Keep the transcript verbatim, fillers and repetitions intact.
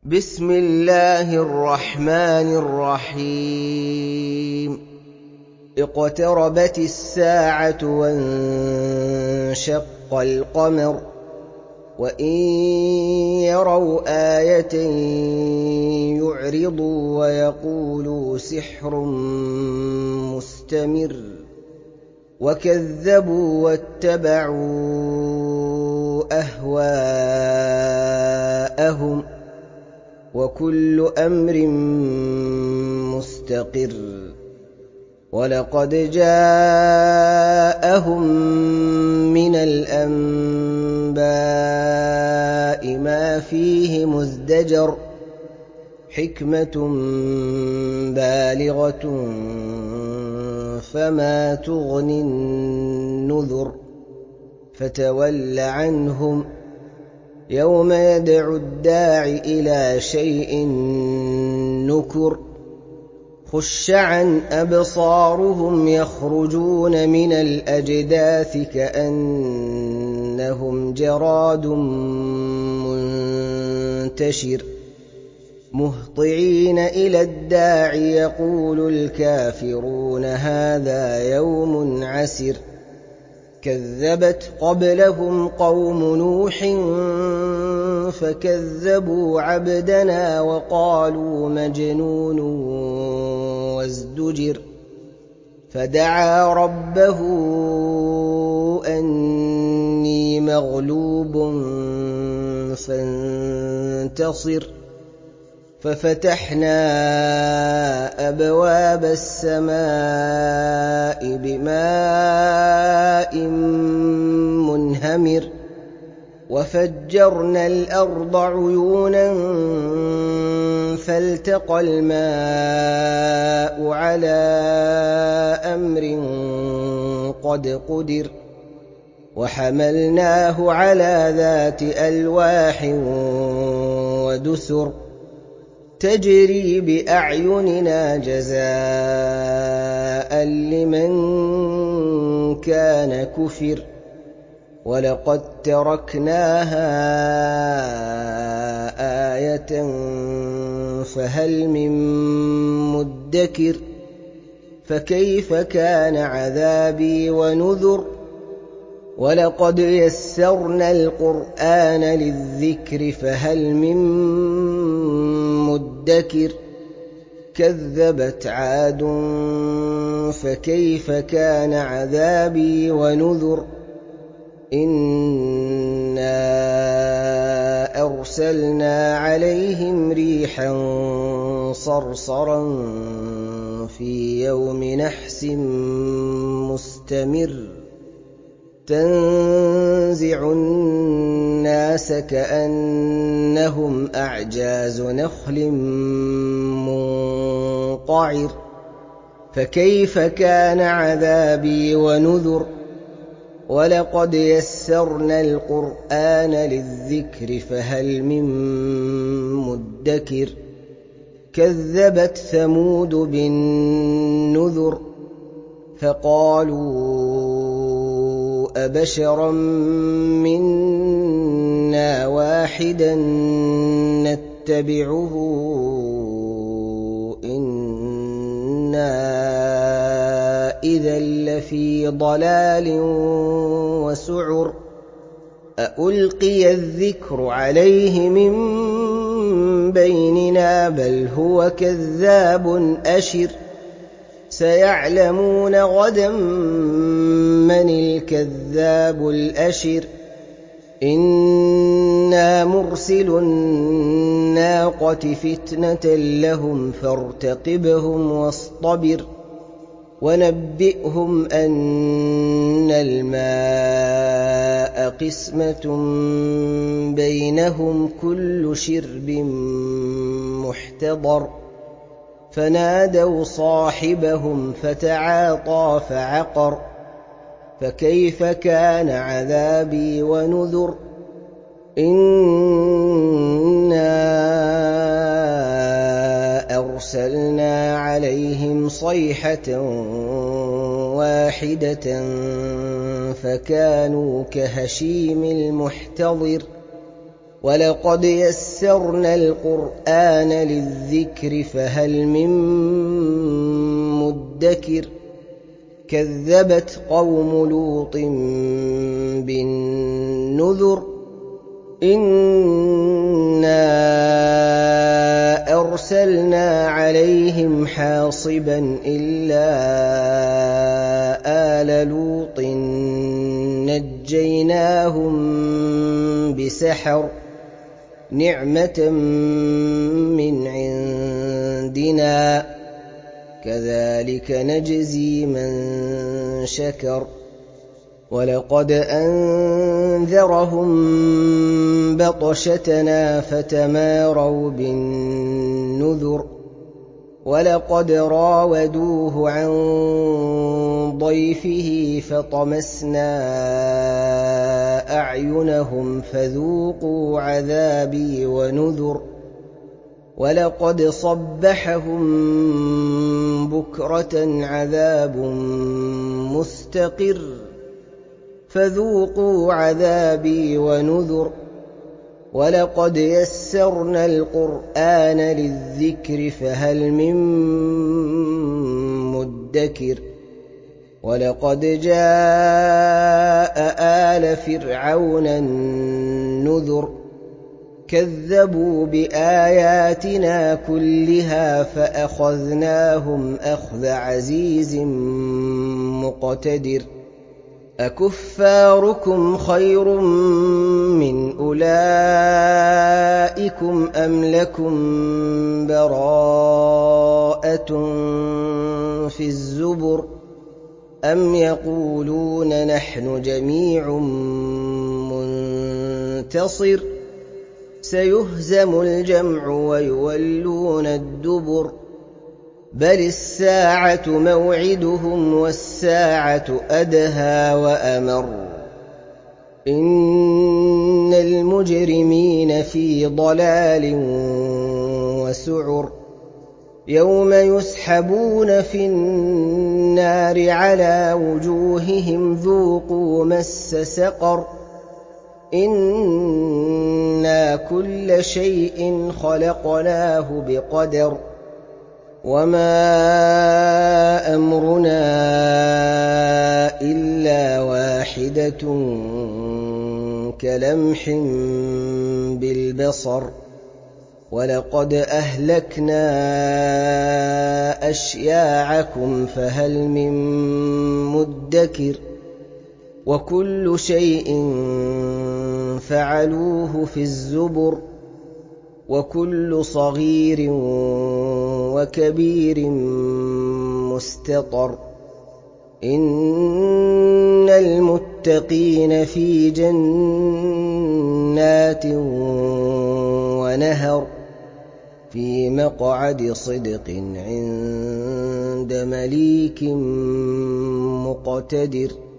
بسم الله الرحمن الرحيم اقتربت الساعة وانشق القمر وإن يروا آية يعرضوا ويقولوا سحر مستمر وكذبوا واتبعوا أهواءهم وكل أمر مستقر ولقد جاءهم من الأنباء ما فيه مزدجر حكمة بالغة فما تغني النذر فتول عنهم يوم يدعو الداع إلى شيء نكر خش عن أبصارهم يخرجون من الأجداث كأنهم جراد منتشر مهطعين إلى الداع يقول الكافرون هذا يوم عسر كذبت قبلهم قوم نوح فكذبوا عبدنا وقالوا مجنون وازدجر فدعا ربه أني مغلوب فانتصر ففتحنا أبواب السماء بماء منهمر وفجرنا الأرض عيونا فالتقى الماء على أمر قد قدر وحملناه على ذات ألواح ودسر تجري بأعيننا جزاء لمن كان كفر ولقد تركناها آية فهل من مدكر فكيف كان عذابي ونذر ولقد يسرنا القرآن للذكر فهل من مدكر كذبت عاد فكيف كان عذابي ونذر إنا أرسلنا عليهم ريحا صرصرا في يوم نحس مستمر تنزع الناس كأنهم أعجاز نخل منقعر فكيف كان عذابي ونذر ولقد يسرنا القرآن للذكر فهل من مدكر كذبت ثمود بالنذر فقالوا أبشرا منا واحدا نتبعه إنا إذا لفي ضلال وسعر أألقي الذكر عليه من بيننا بل هو كذاب أشر سيعلمون غدا من الكذاب الأشر إنا مرسل الناقة فتنة لهم فارتقبهم واصطبر ونبئهم أن الماء قسمة بينهم كل شرب محتضر فنادوا صاحبهم فتعاطى فعقر فكيف كان عذابي ونذر إنا أرسلنا عليهم صيحة واحدة فكانوا كهشيم المحتضر ولقد يسرنا يسرنا القرآن للذكر فهل من مدكر كذبت قوم لوط بالنذر إنا أرسلنا عليهم حاصبا إلا آل لوط نجيناهم بسحر نعمة من عندنا كذلك نجزي من شكر ولقد أنذرهم بطشتنا فتماروا بالنذر ولقد راودوه عن ضيفه فطمسنا أعينهم فذوقوا عذابي ونذر ولقد صبحهم بكرة عذاب مستقر فذوقوا عذابي ونذر ولقد يسرنا القرآن للذكر فهل من مدكر ولقد جاء آل فرعون النذر كذبوا بآياتنا كلها فأخذناهم أخذ عزيز مقتدر أكفاركم خير من أولئكم أم لكم براءة في الزبر أم يقولون نحن جميع منتصر سيهزم الجمع ويولون الدبر بل الساعة موعدهم والساعة أدهى وأمر إن المجرمين في ضلال وسعر يوم يسحبون في النار على وجوههم ذوقوا مس سقر إنا كل شيء خلقناه بقدر وما أمرنا إلا واحدة كلمح بالبصر ولقد أهلكنا أشياعكم فهل من مدكر وكل شيء فعلوه في الزبر وكل صغير وكبير مستطر إن المتقين في جنات ونهر في مقعد صدق عند مليك مقتدر